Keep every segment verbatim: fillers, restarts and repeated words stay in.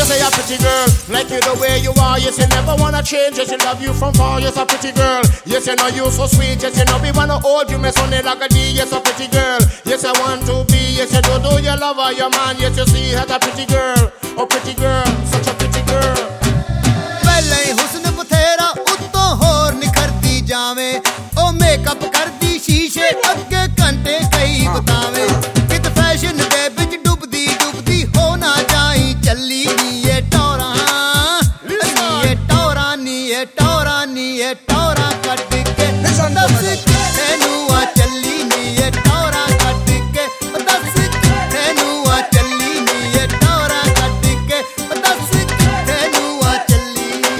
say a pretty girl, like you the way you are. Yes, you never wanna change. Yes, you love you from far. Yes, a pretty girl. Yes, you know you so sweet. Yes, you know we wanna hold you, mess on it like a D. Yes, a pretty girl. Yes, I want to be. Yes, you do do your lover, your man. Yes, you see her a pretty girl. Oh, pretty girl, such a pretty girl. पहले ही हुस्न बथेरा उत्तों होर निखरती जावे ओ makeup करदी शीशे अगे घंटे कई बतावे कित फैशन दे विच डुबदी डुबदी हो ना जाई चली नी ये टौरा नी ये टौरा नी ये टौरा नी ये टौरा कट के दस तेनू आ चली नी ये टौरा कट के दस तेनू आ चली नी ये टौरा कट के दस तेनू आ चली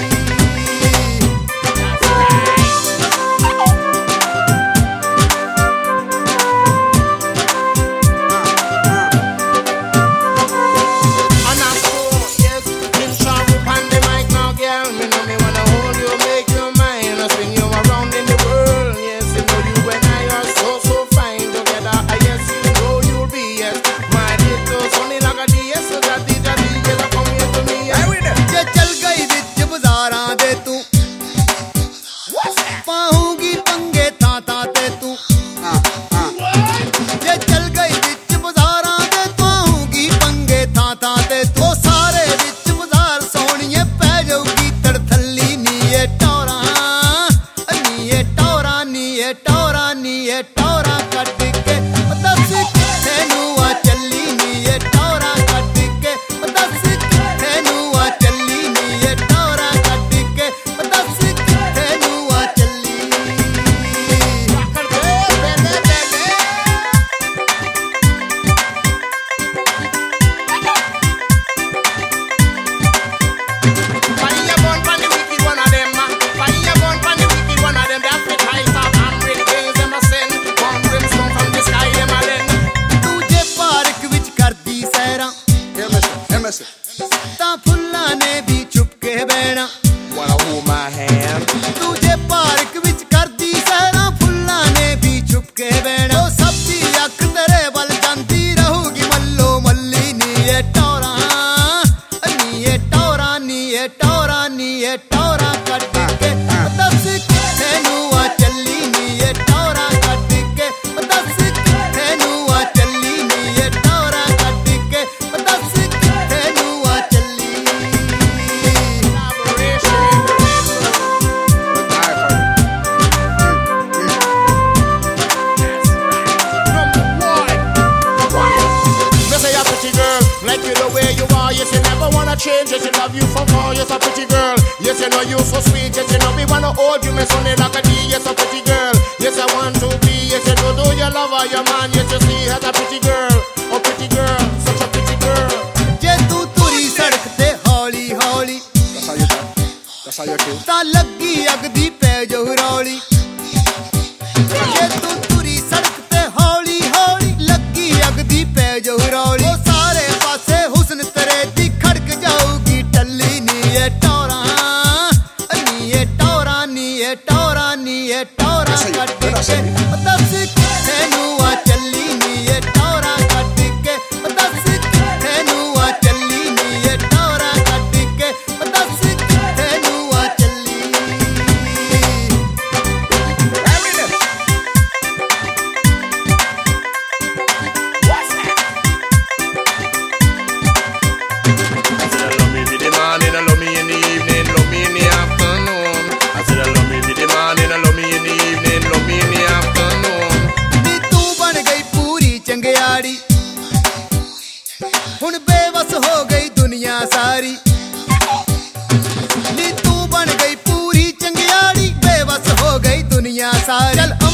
change, yes, you love you from far, yes, a pretty girl. Yes, you know you so sweet, yes, you know we wanna hold you, mess on it like a D, yes, a pretty girl. Yes, I want to be, yes, you do do your lover, your man, yes, you see her a pretty girl. Oh, pretty girl, such a pretty girl. Je tu turi sadak te holi holi, that's how you talk, that's how you do. Ta laggi agdi pe jo roli. Je tu turi sadak te holi holi, laggi agdi pe jo roli. O sare paase husn tere di खड़क जाऊगी टल्ली नी ये टौरा नी ये टौरा नी ये टौरा नी ये टौरा cut के दस तेनू आ चली नी ये टौरा cut के दस तेनू आ चली नी ये टौरा कट के दस तेनू आ चली हुन बेबस हो गई दुनिया सारी नी तू बन गई पूरी चंगियाड़ी बेबस हो गई दुनिया सारी।